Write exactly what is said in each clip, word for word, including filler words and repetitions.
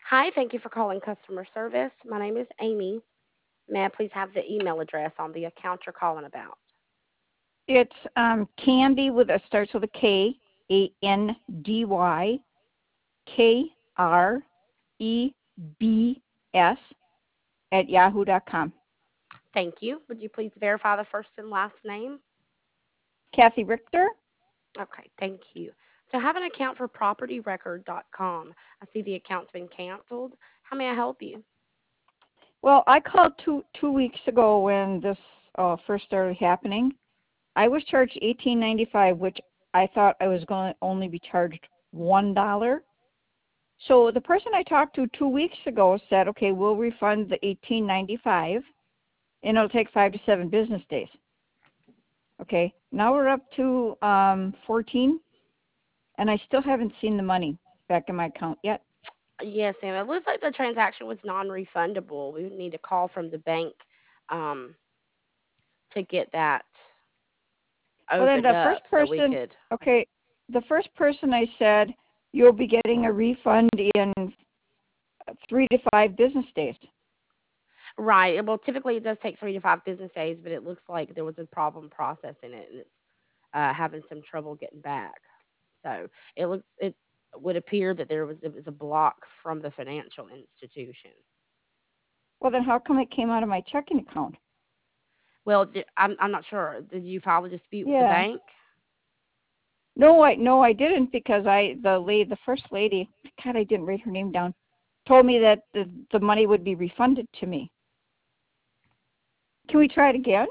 Hi, thank you for calling customer service. My name is Amy. May I please have the email address on the account you're calling about? It's um, Candy with a starts with a K, A N D Y, K R E B S at yahoo dot com. Thank you. Would you please verify the first and last name? Kathy Richter. Okay, thank you. So I have an account for property record dot com. I see the account's been canceled. How may I help you? Well, I called two two weeks ago when this uh, first started happening. I was charged eighteen ninety five, which I thought I was going to only be charged one dollar. So the person I talked to two weeks ago said, "Okay, we'll refund the eighteen ninety five, and it'll take five to seven business days." Okay, now we're up to um, fourteen, and I still haven't seen the money back in my account yet. Yes, ma'am. It looks like the transaction was non-refundable. We would need a call from the bank um, to get that Well, then opened the up first so we person, could. okay, the first person I said, you'll be getting a refund in three to five business days. Right. Well, typically it does take three to five business days, but it looks like there was a problem processing it, and it's uh, having some trouble getting back. So it looks it would appear that there was it was a block from the financial institution. Well, then how come it came out of my checking account? Well, di- I'm I'm not sure. Did you file a dispute with the Yeah. bank? No, I no, I didn't because I the lady, the first lady, God, I didn't write her name down, told me that the the money would be refunded to me. Can we try it again?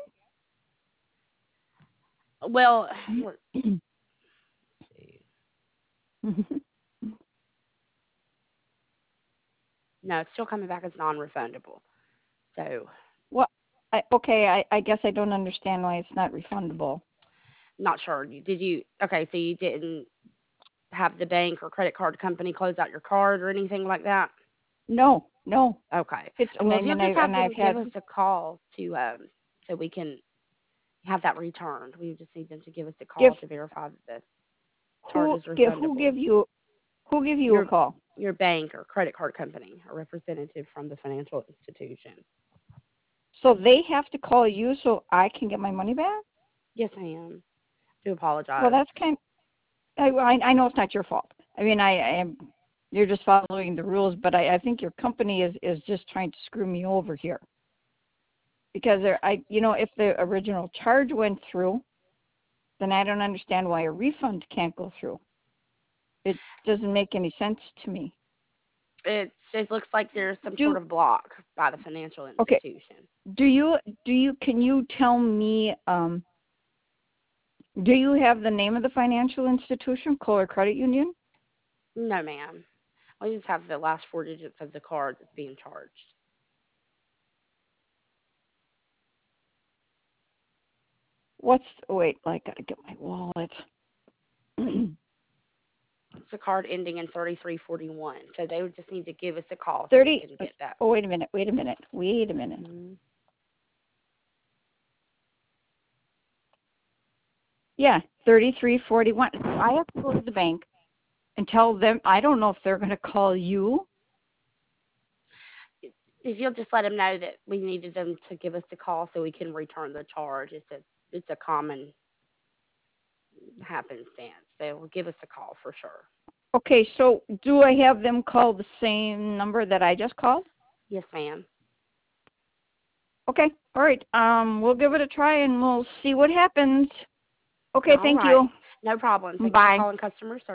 Well, let's see. No, it's still coming back as non-refundable. So Well, I, okay, I, I guess I don't understand why it's not refundable. not sure. You- Did you? Okay, so you didn't have the bank or credit card company close out your card or anything like that? No, no. Okay. It's Uh, and Well, I if you'll mean, just I have and I've them give had us a call to um so we can have that returned. We just need them to give us a give call to verify that the charge who is give who refundable. give you who give you a Your call? your bank or credit card company, a representative from the financial institution. So they have to call you so I can get my money back? Yes, ma'am. Do Well, apologize. that's kind. I I, I know it's not your fault. I mean, I, I am. You're just following the rules, but I, I think your company is is just trying to screw me over here because there, I you know if the original charge went through, then I don't understand why a refund can't go through. It doesn't make any sense to me. It it looks like there's some sort Do of block by the financial okay. institution. Do you do you can you tell me um do you have the name of the financial institution, Kohler Credit Union? No, ma'am. We just have the last four digits of the card that's being charged. What's oh, wait, I gotta get my wallet. It's a card ending in thirty-three forty-one. So they would just need to give us a call so we Thirty. can get that. Oh, wait a minute. Wait a minute. Wait a minute. Mhm. Yeah, thirty-three forty-one. So I have to go to the bank and tell them. I don't know if they're going to call you. If you'll just let them know that we needed them to give us a call so we can return the charge. It's a it's a common happenstance. They will give us a call for sure. Okay, so do I have them call the same number that I just called? Yes, ma'am. Okay. All right. Um, we'll give it a try and we'll see what happens. Okay. All Thank right. you. No problem. Thank you for Bye. calling customer service.